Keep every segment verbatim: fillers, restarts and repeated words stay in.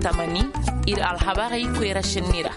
tamani ir alhabari kwera shenira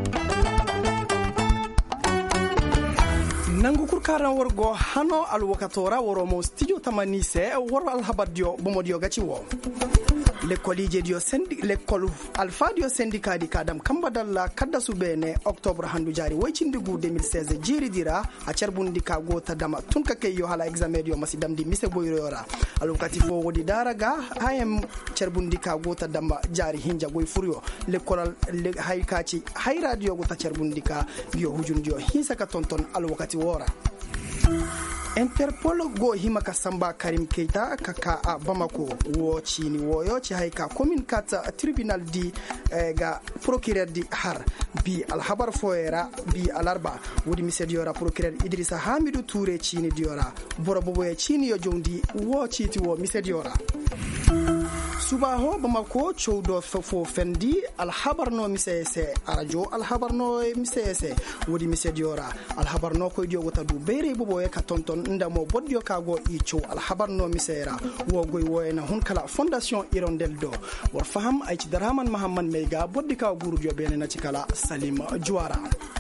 nangu kurkaran wargo hano alwakatora woromo studio tamani se woro alhabadio bomodio gachi wo l'école dio sendi l'école alpha dio syndicat di kadam kambadalla kadda subene octobre handu jari waycindigu deux mille seize jiri dira a cerbundi ka gota dama tunka keyo hala examen dio masidam di mise boyrora alukati fo wodi daraga ayem cerbundi ka gota dama jari hinja goy furyo l'école haykaci hay radio gota cerbundi ka bio hujundio hisaka tonton alwakati wora Interpol go himaka samba Karim Keita kaka a Bamako wo chini woyo ci hayka commune kata tribunal di eh, ga procureur di har bi alhabar foera bi alarba wodi mise diora procureur Idrissa Hamidou Touré chini diora boro bobo e chini yo jondi wo chiti wo mise diora subaho Bamako chowdo fo fendi alhabarno misese arajo alhabarno misese wodi mise diora alhabarno ko diogo tadu bere bobo e ka tonton ndamo boddio kago i chow alhabarno misera wo goy woyna hunkala fondation irondel do war faham ay ci daraman mahamman meyga boddi ka guru jo bene na ci kala Salim Juara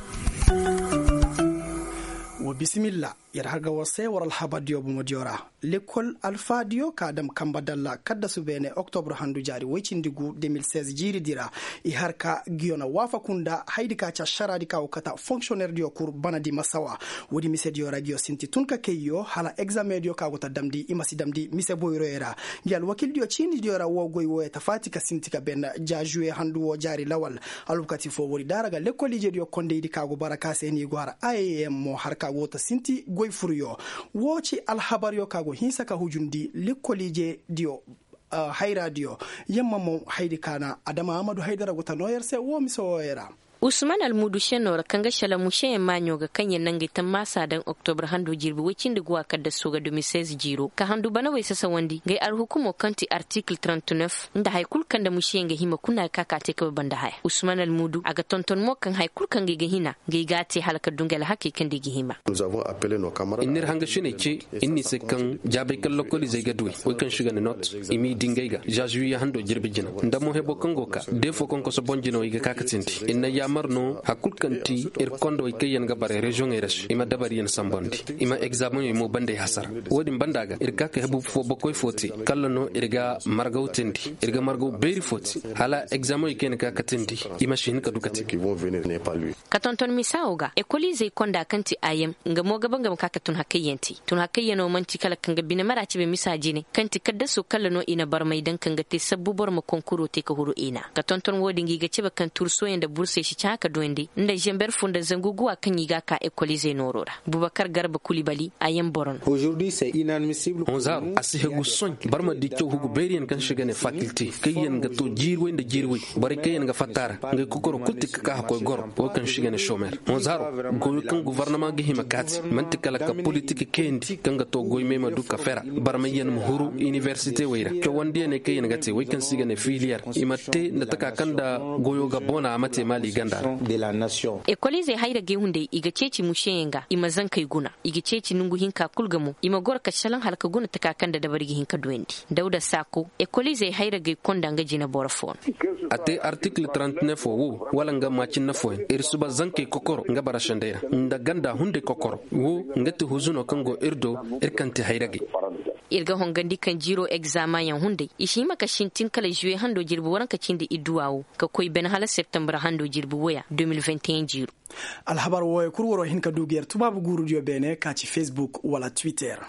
wa bismillah yar haga wase war alhabadio bu modiora l'école alpha dio kadam kambadalla kadda subene octobre handu jari waycindigu deux mille seize jiri dira i harka giona wafa kunda haydi ka cha sharadi ka kata fonctionnaire dio kur banadi masawa wodi mise dio radio sinti tunka keyo hala examen dio ka gota damdi imasi damdi mise boyroera ngal wakil dio chindi dio ra wo goy wo tafati ka sinti ka ben jajue handu wo jari lawal alukati fo wori daraga l'école dio konde di ka go baraka seni gwara ayem mo harka wota sinti goy furyo woci alhabar yo kago hinsa ka hujundi likolije dio uh, hay radio yamma mo haydi kana adama amadu haydara gota noyer se wo mi so era Usman Almudu Shenor kanga shala mushe manyo ga kanye nangi tamasa dan Oktober handu jirbi wicin da guwa kadda soga deux mille seize jiro ka handu bana wai sasa wandi gai ar hukumo kanti article trente-neuf inda haikul kanda mushe ga hima kuna kaka te ka banda haya Usman Almudu aga tonton mo kan haikul kan ga hina gai gate halaka dungala hake kan digi hima nous avons appelé nos camarades inir hanga shine ce inni se kan jabe kan lokoli zai gadwe wai kan shiga ne not imi dingaiga jaju ya hando jirbi jina ndamo hebo kango ka defo konko so bonjino iga kaka tinti inna ya marno hakul kanti er kondo e kayen ga bare region eres ima dabari yen sambondi ima examen e mo bande hasar wodi bandaga er ka ka hebu fo bokoy foti kallano er ga margaw tendi er ga margaw beri foti hala examen e ken ka ka tendi ima shin ka dukati qui vont venir n'est pas lui ka tonton misauga e kolize konda kanti ayem nga mo gaban gam ka ka tun hakayenti tun hakayeno manti kala kanga bina maraci be misaji ne kanti kadda su kallano ina bar mai dan kanga te sabbu bar ma konkuro te ka huru ina ka tonton wodi ngi ga ciba kan turso yanda burse shi haka dondi inda jember funda zanguguwa kan yiga ka écoliser norora Boubacar Garba Koulibaly ayem boron aujourd'hui c'est inadmissible onzar asihe guson barma di ciow hugu berien kan shiga ne faculté kayen ga to jirwe inda jirwe bare kayen ga fatara ngai kokoro kutik ka ko gor o kan shiga ne chomer onzar go kan gouvernement ga hima kat mantikala ka politique kendi kan ga to goy mema du ka fera barma yen muhuru université weira to wandi ne kayen ga te way kan shiga ne filière imate na taka kanda goyo ga bona amate mali ganda de la nation ekolize haira ge hunde iga ceci mushenga ima zankai guna iga ceci nungu hinka kulgamu ima gor ka shalan halka guna takakan da dabargi hinka duendi dauda sako ekolize haira ge konda nga jina borafon ate article trente-neuf wo wala nga macin na fo er suba zankai kokoro nga barashandera nda ganda hunde kokoro wo ngati huzuno kango irdo irkanti haira ge irga hongandi kan jiro examen yan hunde ishi maka shintin kala juwe hando jirbu waranka cinde iduwawo ka koy ben hala september hando jirbu waya deux mille vingt et un jiro alhabar woy kurworo hinka dugiyar tubabu guru dio bene ka ci Facebook wala Twitter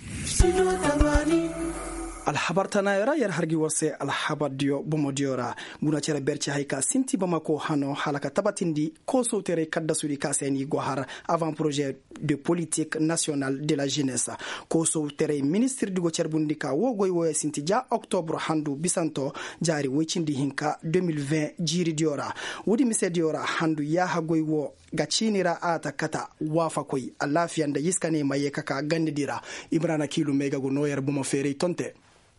alhabar tanayra yar hargi wase alhabar dio bomodiora guna cere berci hayka sinti Bamako hano halaka tabatindi ko sotere kadda suri kaseni gohar avant projet de politique nationale de la jeunesse ko sotere ministre digo cerbundika wo goy wo sinti ja octobre handu bisanto jari wicindi hinka deux mille vingt jiri diora wodi mise diora handu ya hagoy wo gacinira ata kata wafa koy alafiyanda yiskane maye kaka gandidira Ibrana Kilu mega go noyer buma fere tonte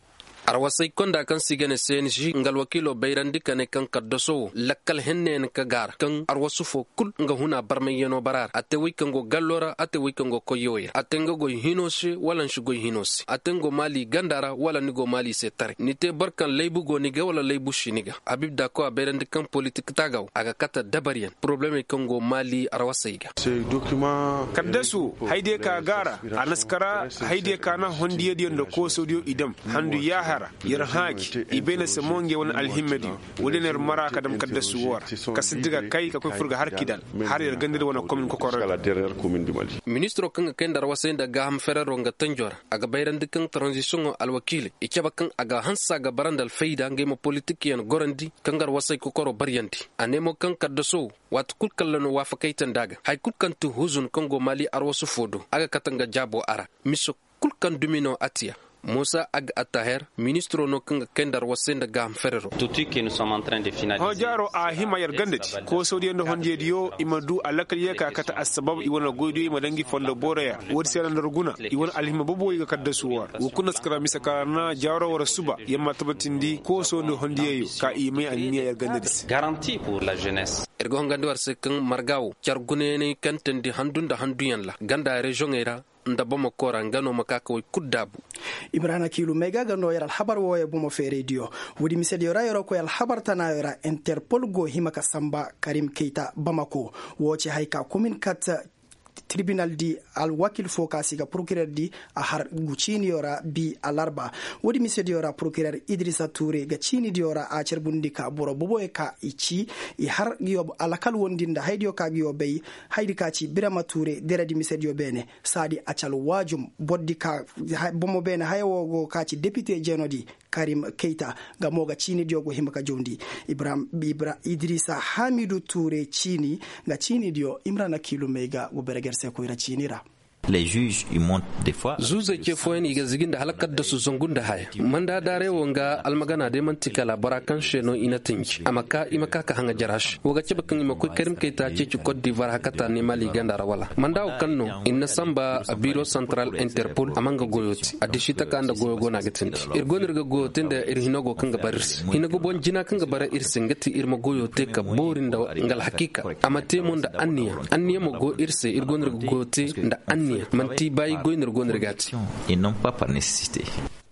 arwasai konda kan sigane sen ji ngal wakilo bayrandi kane kan kaddoso lakkal hennen ka gar kan arwasu fo kul nga huna barmayeno barar ate wikango gallora ate wikango koyoya atengo go hinoshi wala shugo hinosi atengo mali gandara wala nigo mali setare nite barkan leibu go niga wala leibu shiniga abib da ko bayrandi kan politique tagaw aga kata dabariyan problème kango mali arwasaiga ce document kaddasu haide ka gara anaskara haide ka na hondiye dindo ko sodio idam handu yahara yar haki ibena semonge won alhimmedi wodener mara kadam kaddasu war kasidiga kai ka ko furga har kidal har yar gandir wona commune ko korra la dernière commune du Mali ministre kan kendar wasenda ga ham ferero nga tanjor aga bayrandi kan transition alwakil ikeba kan aga hansa ga barandal faida ngemo politique yan gorandi kangar wasai ko koro baryanti anemo kan kaddasu wat kul kallano wafakaitan daga hay kul kan tu huzun kongo mali arwasu fodo aga katanga jabo ara miso kul kan dumino atia Musa Ag Ataher, ministre no kanga kendar wasenda gam ferero. Tout que nous sommes en train de finaliser. Hojaro a hima yar gandati ko sodi ndo honje diyo imadu alakal yaka kata asbab iwana goydo imadangi fondo boreya wodi sera ndarguna iwana alhima bobo yiga kadda suwa wukuna skara misaka na jawro wara suba yamma tabatindi ko so ndo honje yo ka imai anniya yar gandati. Garantie pour la jeunesse. Ergo ngandi war se kan margaw chargune ne kantendi handunda handuyan la ganda region era ndabama kora ngano makaka way kuddabu Ibrana Kilu mega gano yara alhabar woye bumo fe radio wudi misedi yora yoro ko alhabar tana yora Interpol go himaka samba Karim Keita Bamako woche haika commune kat tribunal di al wakil fokasi ga procureur di a har gucini yora bi alarba wodi misedi yora procureur Idrissa Touré ga cini di yora a cerbundi ka boro bobo e ka ichi i har giyob alakal wondinda haydio ka giyo bey haydi ka ci Birama Touré deradi misedi yo bene sadi acal wajum boddi ka bomo bene haywogo ka ci député jenodi Karim Keita ga moga cini diogo himaka jondi Ibrahim Ibra Idrissa Hamidou Touré cini ga cini dio Imrana Kilu mega go bereger se ko ira cinira les juges ils montent des fois zuze ke foyen iga ziginda halakar da su zungunda haya manda dare wonga almagana de mantika la barakan sheno ina tinki amaka imaka ka hanga jarash woga ce bakan ima ko Karim Keita ce ci Côte d'Ivoire hakata ne Mali ganda rawala manda o kanno inna samba bureau central Interpol amanga goyoti adishita kanda goyo gona gatindi irgonir ga goyotinda irhinogo kanga baris hinago bon jina kanga bara irsingati irma goyote ka borinda ngal hakika amate monda anniya anniya mo go irse irgonir ga goyote nda anniya manti bayi goynir gonir gati et non pas par nécessité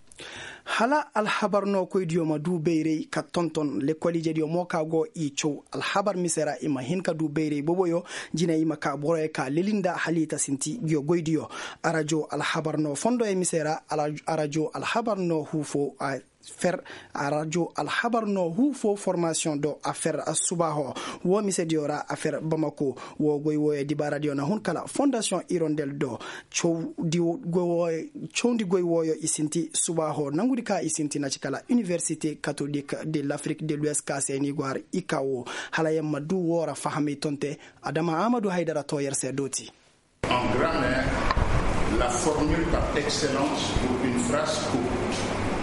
hala alhabar no koy diyo ma du beyrey ka tonton le kolije diyo mo ka go i chow alhabar misera ima hin ka du beyrey boboyo jina ima ka boroy ka lelinda halita sinti diyo goydiyo arajo alhabar no fondo e misera arajo alhabar no hufo a fer a radio alhabar no hufo formation do affaire subaho wo mise diora affaire Bamako wo goy wo di radio na hun kala fondation Hirondelle do chow di go chowndi goy woyo isinti subaho nangudi ka isinti na cikala Université catholique de l'Afrique de l'Ouest ka seni gwar ikawo halayam madu wora fahami tonte Adama Amadou Haidara to yerse doti en grammaire la formule par excellence pour une phrase courte.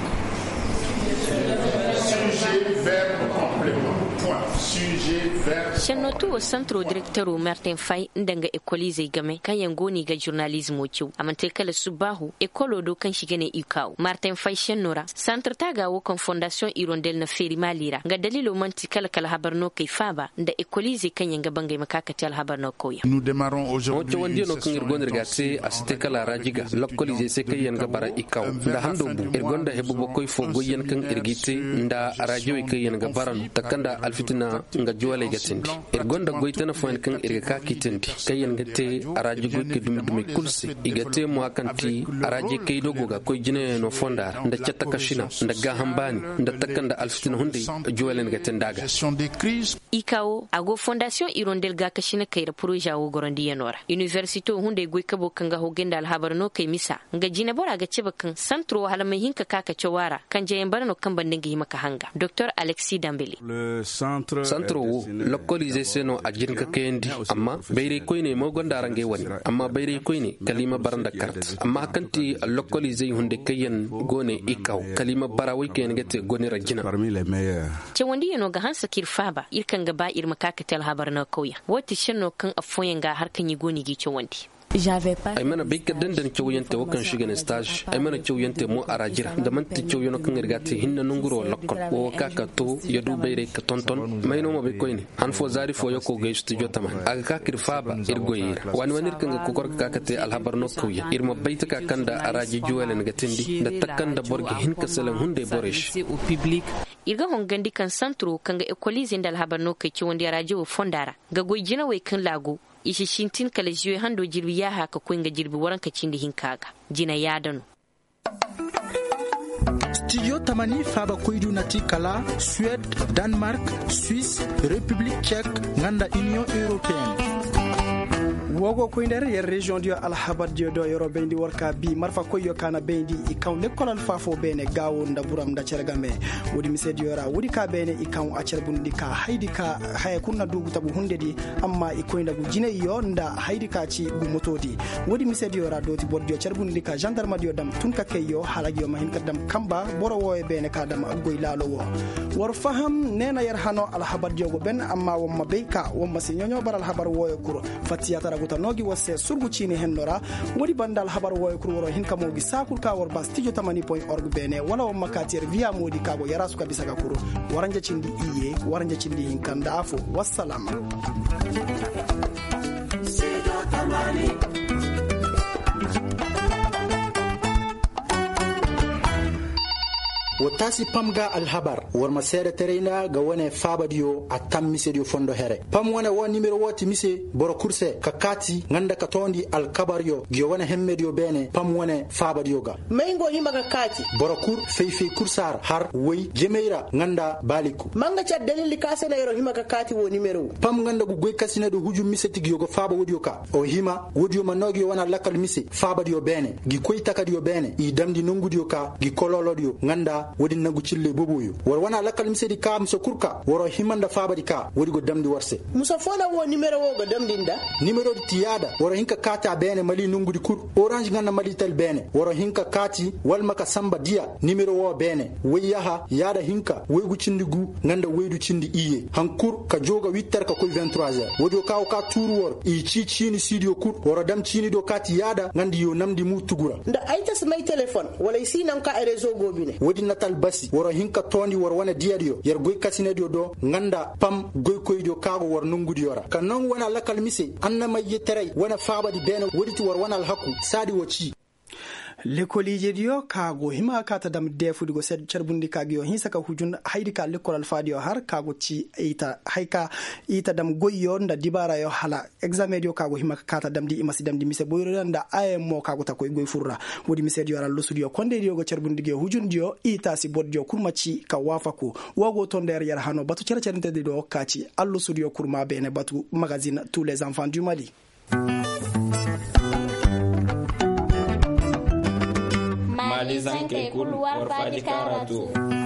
Sujet, verbe, complément. Point. Sujet, verbe. Shannotu o centro directeur Martin Fay ndanga écoliser game kan yangoni ga journalisme o ciu amante kala subahu école do kan shigene ikaw Martin Fay shannora centre taga wo kon fondation Hirondelle na feri malira ga dalilo manti kala kala habarno kay faba nda écoliser kan yanga bangay makakati al habarno koya Nous démarrons aujourd'hui. Oto wandi no kan irgonir gate asite kala rajiga lokoliser se kay yanga bara ikaw nda hando bu irgonda hebu bokoy fo goyen kan irgite nda radio kay yanga baran takanda alfitina nga juwale gatindi irgonda goytana fon kan irga ka kitindi kay yanga te radio goke dum dum kulsi igate mo akanti radio kay dogo ga koy jine no fonda nda chatta kashina nda gahambani nda takanda alfitina hunde juwale gatendaga ikaw ago fondation Hirondelle ga kashina kay projet wo gorondi yanora université hunde goy kabo kanga hogenda al habarno kay misa nga jine bora ga ceba kan centro halama hinka kaka chawara kan je yambarno kan bandingi maka hanga Docteur Alexis Dambélé le centre centre wo localisé seno a jinka kendi amma bayre koyne mo gonda range wani amma bayre koyne kalima baranda carte amma kanti localisé hunde kayen gone ikaw kalima barawai ken gete gone rajina parmi les meilleurs ce wandi yano ga hansa kirfaba irkan ga ba irma kaka tel habarna koya woti shenno kan afoyen ga har kan yi goni gi ce wandi ay mana bai ka dandan cew yante wakan shiga ne stage ay mana cew yante mo arajira da man ti cew yono kan irgati hinna nunguro lokkol o kaka to yadu bayre ka tonton mayno mo be koyni han fo zari fo yoko ge studio tama aga ka kirfaba irgoyira wani wani kan ko kor ka kate alhabar no kuya irma baita ka kanda araji juwelen ga tindi da takanda borge hin ka salan hunde boresh irga hongandi kan santro kanga equalize ndal habar no ke ci wonde radio fondara ga goyjina way kan lago ishi shintin kala jiwe hando jirbi ya haka kuinga jirbi waran ka cindi hinkaga jina yadano studio tamani faba koydu nati kala Suède, Danemark, Suisse, République tchèque nganda Union européenne wogo koynder yer région dio alhabat dio do yoro bendi worka bi marfa koyo kana bendi i kaw lekkolal fafo bene gawo nda buram nda cergame wodi mi sedi yora wodi ka bene i kaw a cerbundi ka haydi ka hay kunna dugu tabu hunde di amma i koynda gu jine yo nda haydi ka ci gu motodi wodi mi sedi yora doti boddio cerbundi ka gendarme dio dam tunka keyo halagio mahin kadam kamba boro wo e bene ka dam goy lalo wo wor faham nena yer hano alhabat dio go ben amma womma beyka womma si nyonyo baral habar wo e kuro fatiyata raguta nogi wasse surgu chini hennora wodi bandal habar woy kur woro hin kamogi sakul ka wor bas studio tamani point org bene wala won makatir via modi kago yarasu ka bisaga kuro waranja cindi iye waranja cindi hin kanda afo wassalam studio tamani wotasi pamga alhabar warma sere terena ga wone fabadiyo a tam misedio fondo here pam wona won numero woti mise boro kurse ka kati nganda ka tondi alkabaryo gyo wona hemmedio bene pam wone fabadiyo ga mengo hima ka kati boro kur feyfe kursar har wey jemeira nganda baliku manga cha dalili kasena yoro hima ka kati wo numero pam nganda gu goy kasina do hujum mise tigyo go faba wodiyo ka o hima wodiyo manogi wona lakal mise fabadiyo bene gi koy takadiyo bene i damdi nongudiyo ka gi kololodiyo nganda wodi nagu cille boboyo war wana lakal misedi ka muso kurka woro himanda fabadi ka wodi go damdi warse muso fona wo numero wo go damdinda numero di tiyada woro hinka kata bene mali nungudi kur orange ngana mali tel bene woro hinka kati wal maka samba dia numero wo bene wayaha yada hinka weygu cindigu nganda weydu cindi iye hankur ka joga huit heures ka ko vingt-trois heures wodi ka o ka turu wor i ci cini studio kur woro dam cini do kati yada ngandi yo namdi mu tugura nda ayta smay telephone wala isi nan ka réseau gobine wodi natal basi woro hinka tondi wor wana diadio yer goy kasine dio do nganda pam goy koydio kago wor nungudi yora kanon wana lakal mise annama yetere wana fabadi bene wodi wor wana alhaku sadi woci lekolije dio kago hima kata dam defudigo sed cerbundi kagyo hinsa ka hujun haydi ka lekol alfadio har kago ci ita hayka ita dam goyyo nda dibara yo hala examen dio kago hima kata dam di imasi dam di mise boyro nda aymo kago ta koy goy furra wodi mise dio ral lusudio konde dio go cerbundi dio hujun dio ita si boddio kurmaci ka wafaku wago to nder yar hano batu cercerente dio kaci allu studio kurma bene batu magazine tous les enfants du Mali. Malizan kai kul warfa di karatu.